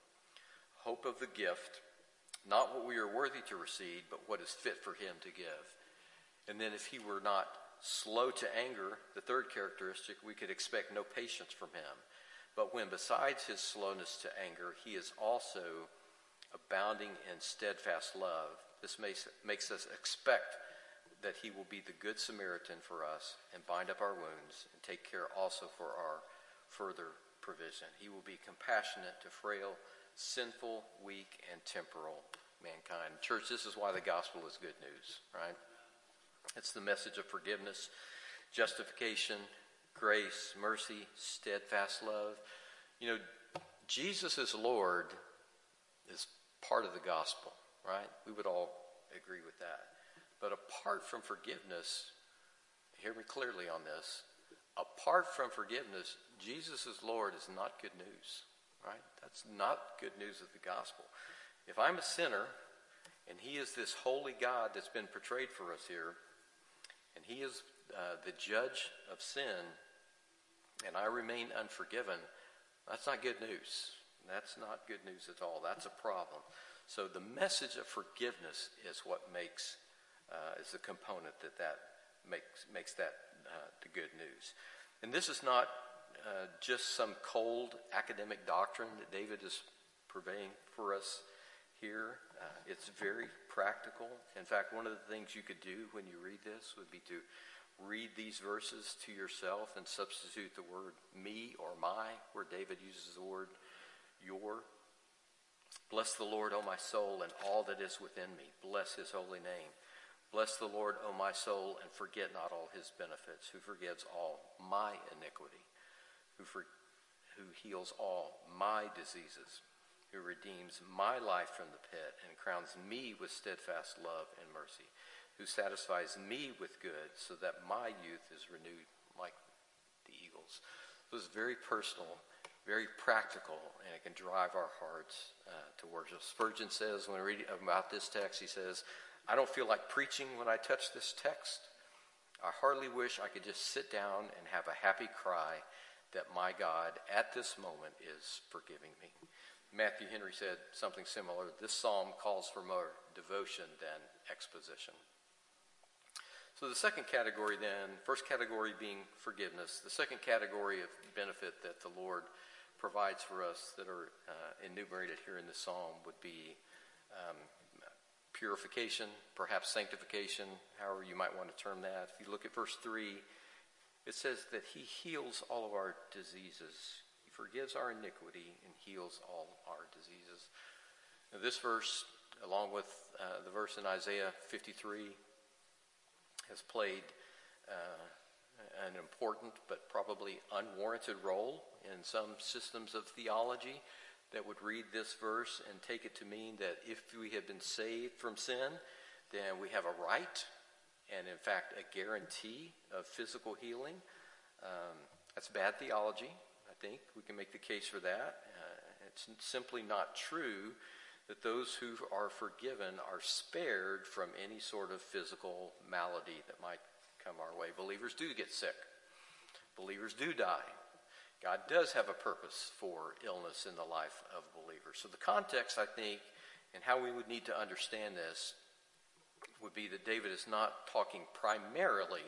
hope of the gift, not what we are worthy to receive, but what is fit for him to give. And then if he were not slow to anger, the third characteristic, we could expect no patience from him. But when besides his slowness to anger, he is also abounding in steadfast love, this makes us expect that he will be the good Samaritan for us and bind up our wounds and take care also for our further provision. He will be compassionate to frail, sinful, weak, and temporal mankind. Church, this is why the gospel is good news, right? It's the message of forgiveness, justification, grace, mercy, steadfast love. You know, Jesus is Lord is part of the gospel, right? We would all agree with that. But apart from forgiveness, hear me clearly on this, apart from forgiveness, Jesus is Lord is not good news, right? That's not good news of the gospel. If I'm a sinner, and he is this holy God that's been portrayed for us here, and he is the judge of sin, and I remain unforgiven, that's not good news. That's not good news at all. That's a problem. So the message of forgiveness is what makes is the component that makes that the good news. And this is not just some cold academic doctrine that David is purveying for us here. It's very practical. In fact, one of the things you could do when you read this would be to read these verses to yourself and substitute the word me or my, where David uses the word your. Bless the Lord, O my soul, and all that is within me. Bless his holy name. Bless the Lord, O my soul, and forget not all his benefits, who forgives all my iniquity, who heals all my diseases, who redeems my life from the pit and crowns me with steadfast love and mercy, who satisfies me with good so that my youth is renewed like the eagles. So it's very personal, very practical, and it can drive our hearts to worship. Spurgeon says, when reading about this text, he says, I don't feel like preaching when I touch this text. I hardly wish I could just sit down and have a happy cry that my God at this moment is forgiving me. Matthew Henry said something similar. This psalm calls for more devotion than exposition. So the second category then, first category being forgiveness. The second category of benefit that the Lord provides for us that are enumerated here in the psalm would be purification, perhaps sanctification, however you might want to term that. If you look at verse 3, it says that he heals all of our diseases. He forgives our iniquity and heals all our diseases. Now, this verse, along with the verse in Isaiah 53, has played an important but probably unwarranted role in some systems of theology that would read this verse and take it to mean that if we have been saved from sin, then we have a right and, in fact, a guarantee of physical healing. That's bad theology, I think. We can make the case for that. It's simply not true that those who are forgiven are spared from any sort of physical malady that might come our way. Believers do get sick. Believers do die. God does have a purpose for illness in the life of believers. So the context, I think, and how we would need to understand this would be that David is not talking primarily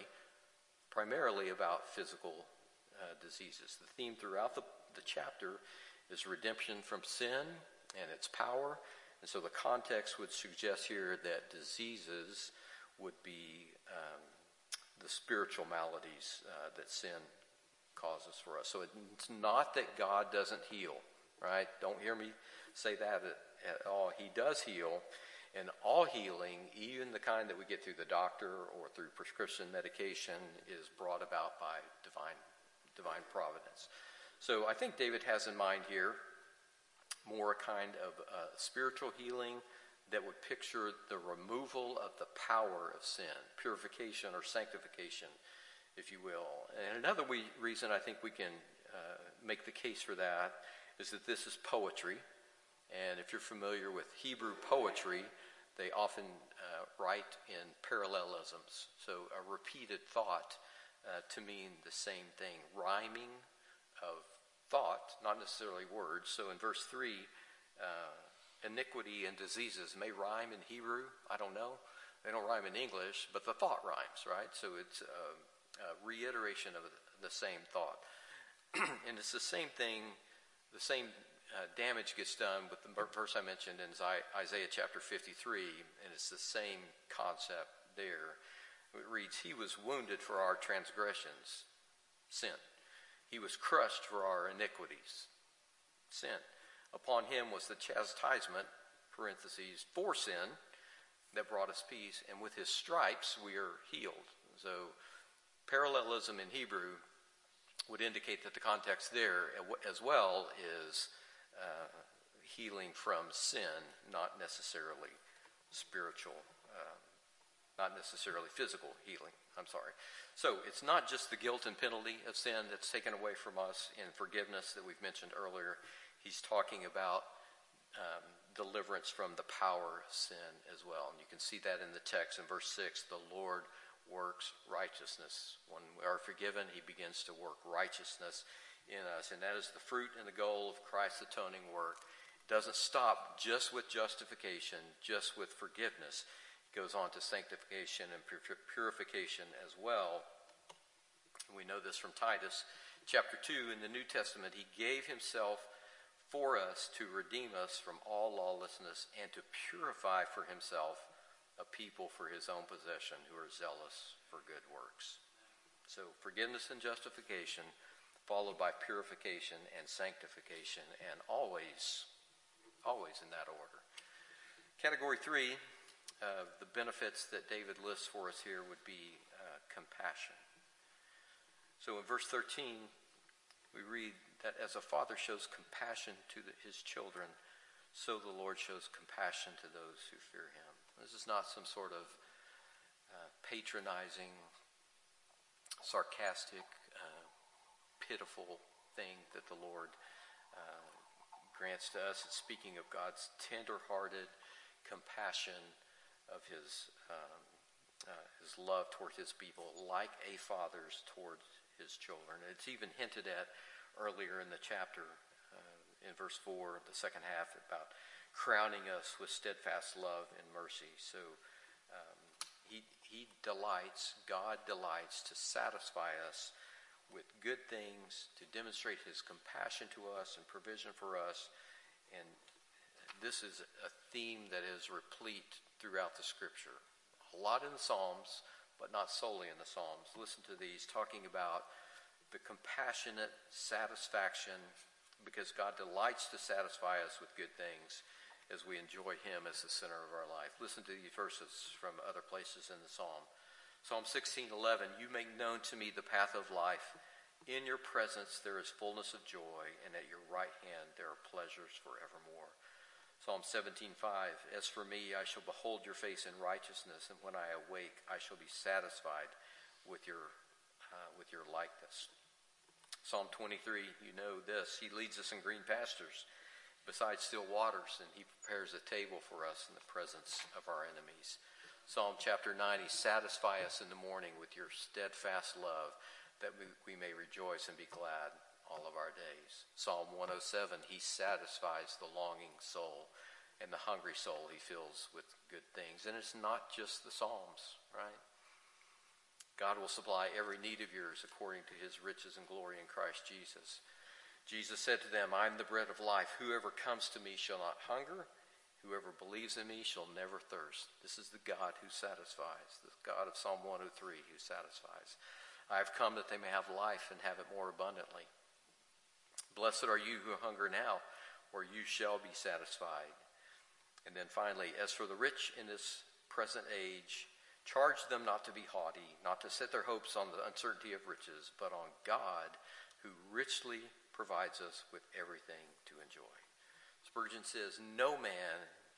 about physical diseases. The theme throughout the chapter is redemption from sin and its power. And so the context would suggest here that diseases would be the spiritual maladies that sin causes for us. So it's not that God doesn't heal, right? Don't hear me say that at all. He does heal, and all healing, even the kind that we get through the doctor or through prescription medication, is brought about by divine providence. So I think David has in mind here more a kind of spiritual healing that would picture the removal of the power of sin, purification or sanctification, if you will. And another reason I think we can make the case for that is that this is poetry. And if you're familiar with Hebrew poetry, they often write in parallelisms. So a repeated thought to mean the same thing. Rhyming of thought, not necessarily words. So in verse 3, iniquity and diseases may rhyme in Hebrew. I don't know. They don't rhyme in English, but the thought rhymes, right? So it's a reiteration of the same thought. And it's the same thing, the same damage gets done with the verse I mentioned in Isaiah chapter 53, and it's the same concept there. It reads, he was wounded for our transgressions, sin. He was crushed for our iniquities, sin. Upon him was the chastisement, parentheses, for sin that brought us peace, and with his stripes we are healed. So parallelism in Hebrew would indicate that the context there as well is healing from sin, not necessarily spiritual, not necessarily physical healing. I'm sorry. So it's not just the guilt and penalty of sin that's taken away from us in forgiveness that we've mentioned earlier. He's talking about deliverance from the power of sin as well. And you can see that in the text in verse 6, the Lord works righteousness. When we are forgiven, he begins to work righteousness in us. And that is the fruit and the goal of Christ's atoning work. It doesn't stop just with justification, just with forgiveness. It goes on to sanctification and purification as well. And we know this from Titus chapter 2 in the New Testament. He gave himself for us to redeem us from all lawlessness and to purify for himself a people for his own possession who are zealous for good works. So forgiveness and justification followed by purification and sanctification, and always in that order. Category 3, the benefits that David lists for us here would be compassion. So in verse 13, we read that as a father shows compassion to his children, so the Lord shows compassion to those who fear him. This is not some sort of patronizing, sarcastic, pitiful thing that the Lord grants to us. It's speaking of God's tender-hearted compassion of his love toward his people, like a father's toward his children. It's even hinted at earlier in the chapter, in verse 4, the second half, about crowning us with steadfast love and mercy. So God delights to satisfy us with good things, to demonstrate his compassion to us and provision for us. And this is a theme that is replete throughout the scripture. A lot in the Psalms, but not solely in the Psalms. Listen to these, talking about the compassionate satisfaction, because God delights to satisfy us with good things as we enjoy him as the center of our life. Listen to these verses from other places in the Psalm. Psalm 16:11, you make known to me the path of life. In your presence there is fullness of joy, and at your right hand there are pleasures forevermore. Psalm 17:5, as for me, I shall behold your face in righteousness, and when I awake, I shall be satisfied with your likeness. Psalm 23, you know this, he leads us in green pastures beside still waters, and he prepares a table for us in the presence of our enemies. Psalm chapter 90, satisfy us in the morning with your steadfast love, that we may rejoice and be glad all of our days. Psalm 107, he satisfies the longing soul, and the hungry soul he fills with good things. And it's not just the Psalms, right? God will supply every need of yours according to his riches and glory in Christ Jesus. Jesus said to them, I am the bread of life. Whoever comes to me shall not hunger. Whoever believes in me shall never thirst. This is the God who satisfies, the God of Psalm 103 who satisfies. I have come that they may have life and have it more abundantly. Blessed are you who hunger now, or you shall be satisfied. And then finally, as for the rich in this present age, charge them not to be haughty, not to set their hopes on the uncertainty of riches, but on God, who richly provides us with everything to enjoy. Spurgeon says, no man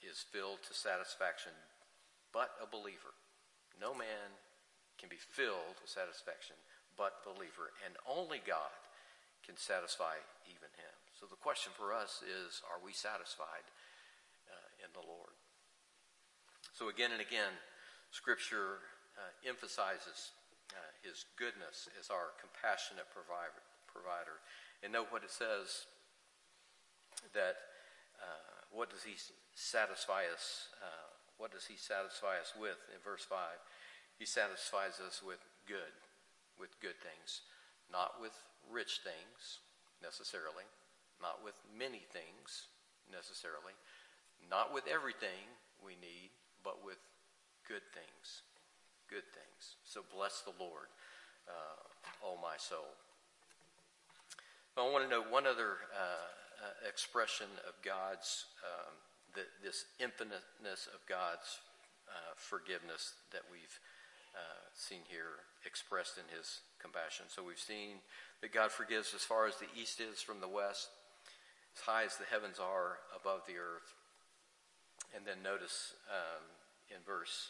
is filled to satisfaction but a believer. No man can be filled with satisfaction but believer, and only God can satisfy even him. So the question for us is, are we satisfied in the Lord? So again and again, Scripture emphasizes his goodness as our compassionate provider. And note what it says, that what does he satisfy us? What does he satisfy us with? In verse 5, he satisfies us with good things, not with rich things necessarily, not with many things necessarily, not with everything we need, but with good things. Good things. So bless the Lord, O my soul. I want to note one other expression of God's, this infiniteness of God's forgiveness that we've seen here expressed in his compassion. So we've seen that God forgives as far as the east is from the west, as high as the heavens are above the earth. And then notice in verse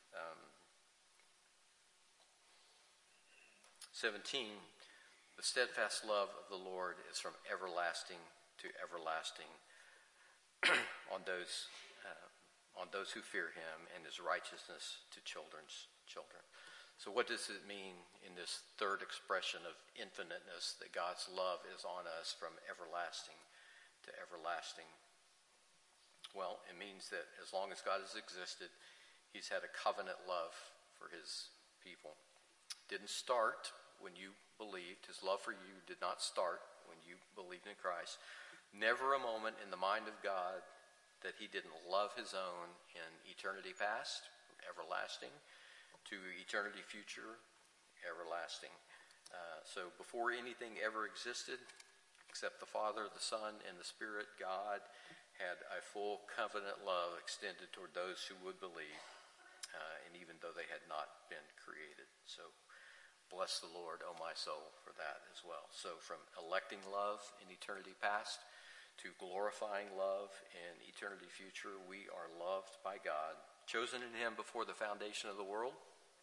17, the steadfast love of the Lord is from everlasting to everlasting on those who fear him, and his righteousness to children's children. So what does it mean in this third expression of infiniteness, that God's love is on us from everlasting to everlasting? Well, it means that as long as God has existed, he's had a covenant love for his people. Didn't start when you believed. His love for you did not start when you believed in Christ. Never a moment in the mind of God that he didn't love his own in eternity past, everlasting, to eternity future, everlasting. So before anything ever existed, except the Father, the Son, and the Spirit, God had a full covenant love extended toward those who would believe, and even though they had not been created. So bless the Lord, O my soul, for that as well. So from electing love in eternity past to glorifying love in eternity future, we are loved by God, chosen in him before the foundation of the world,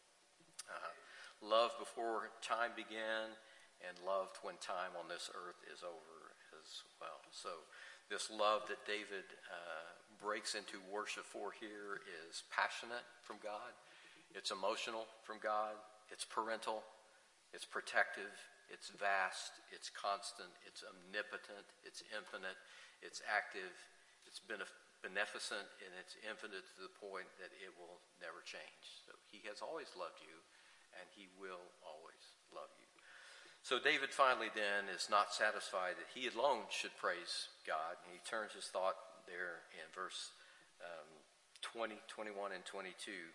loved before time began, and loved when time on this earth is over as well. So this love that David breaks into worship for here is passionate from God. It's emotional from God. It's parental. It's protective. It's vast. It's constant. It's omnipotent. It's infinite. It's active. It's beneficent, and it's infinite to the point that it will never change. So he has always loved you, and he will always love you. So David finally then is not satisfied that he alone should praise God. And he turns his thought there in verse 20, 21, and 22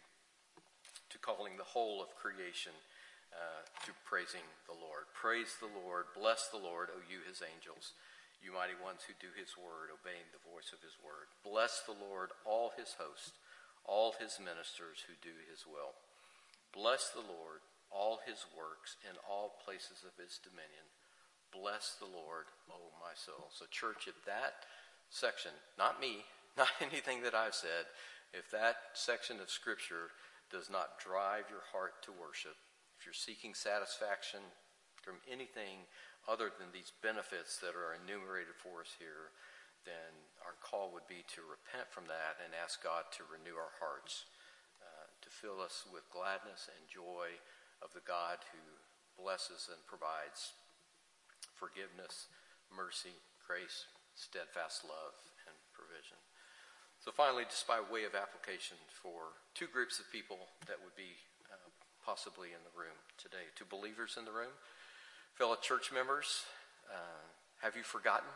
to calling the whole of creation to praising the Lord. Praise the Lord, bless the Lord, O you his angels, you mighty ones who do his word, obeying the voice of his word. Bless the Lord, all his host, all his ministers who do his will. Bless the Lord, all his works in all places of his dominion. Bless the Lord, O my soul. So church, if that section, not me, not anything that I've said, if that section of Scripture does not drive your heart to worship, if you're seeking satisfaction from anything other than these benefits that are enumerated for us here, then our call would be to repent from that and ask God to renew our hearts, to fill us with gladness and joy of the God who blesses and provides forgiveness, mercy, grace, steadfast love, and provision. So finally, just by way of application for two groups of people that would be possibly in the room today, two believers in the room, fellow church members, have you forgotten?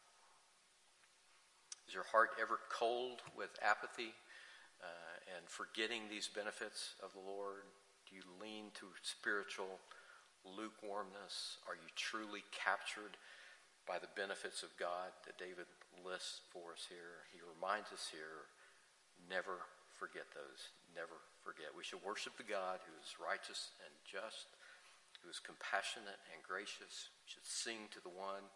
Is your heart ever cold with apathy and forgetting these benefits of the Lord? Do you lean to spiritual lukewarmness? Are you truly captured by the benefits of God that David lists for us here? He reminds us here, never forget those. Never forget. We should worship the God who is righteous and just, who is compassionate and gracious. We should sing to the one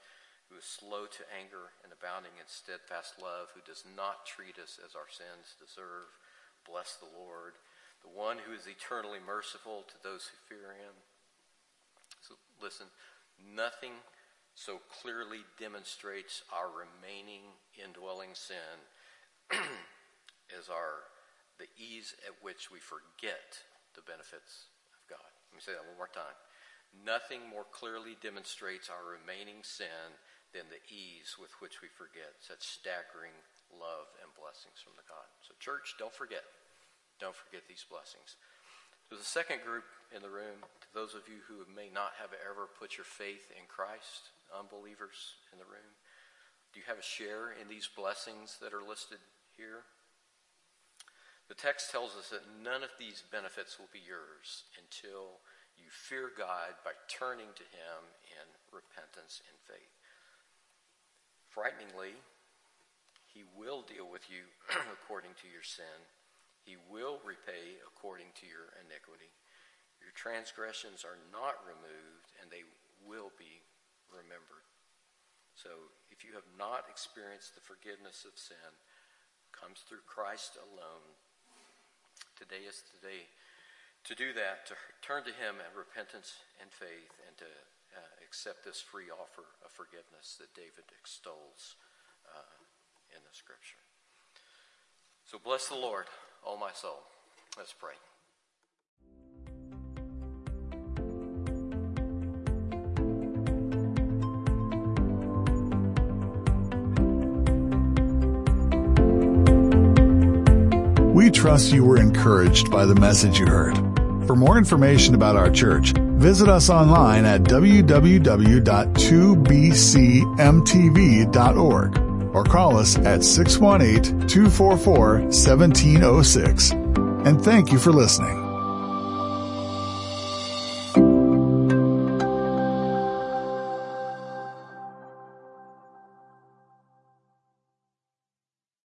who is slow to anger and abounding in steadfast love, who does not treat us as our sins deserve. Bless the Lord, the one who is eternally merciful to those who fear him. So listen, nothing so clearly demonstrates our remaining indwelling sin as the ease at which we forget the benefits of God. Let me say that one more time. Nothing more clearly demonstrates our remaining sin than the ease with which we forget such staggering love and blessings from the God. So church, don't forget. Don't forget these blessings. There's a second group in the room, to those of you who may not have ever put your faith in Christ, unbelievers in the room. Do you have a share in these blessings that are listed here? The text tells us that none of these benefits will be yours until you fear God by turning to him in repentance and faith. Frighteningly, he will deal with you according to your sin. He will repay according to your iniquity. Your transgressions are not removed, and they will be remembered. So if you have not experienced the forgiveness of sin, comes through Christ alone, today is the day to do that, to turn to him in repentance and faith, and to accept this free offer of forgiveness that David extols in the scripture. So bless the Lord, O my soul. Let's pray.
We trust you were encouraged by the message you heard. For more information about our church, visit us online at www.2bcmtv.org or call us at 618-244-1706. And thank you for listening.